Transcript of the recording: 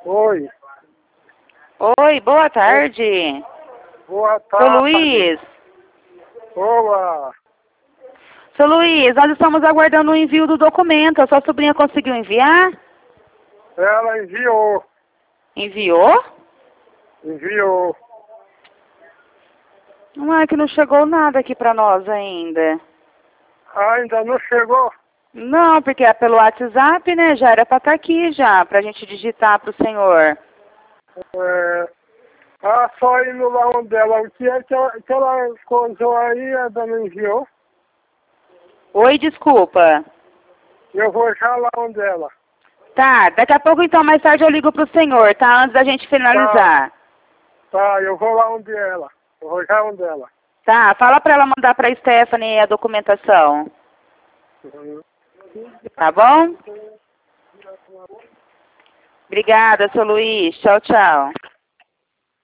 Oi. Oi, boa tarde. Boa Seu tarde. Luiz. Olá. Seu Luiz, nós estamos aguardando o envio do documento. A sua sobrinha conseguiu enviar? Ela enviou. Enviou? Enviou. Não é que não chegou nada aqui pra nós ainda. Ainda não chegou? Não, porque é pelo WhatsApp, né? Já era pra estar aqui já, pra gente digitar pro senhor. Só indo lá onde ela. O que é que ela coisou aí, a dona enviou? Oi, desculpa. Eu vou já lá onde ela. Tá, daqui a pouco então, mais tarde eu ligo pro senhor, tá? Antes da gente finalizar. Tá, eu vou lá onde ela. Eu vou já onde ela. Tá, fala pra ela mandar pra Stephanie a documentação. Tá bom? Obrigada, seu Luiz. Tchau, tchau.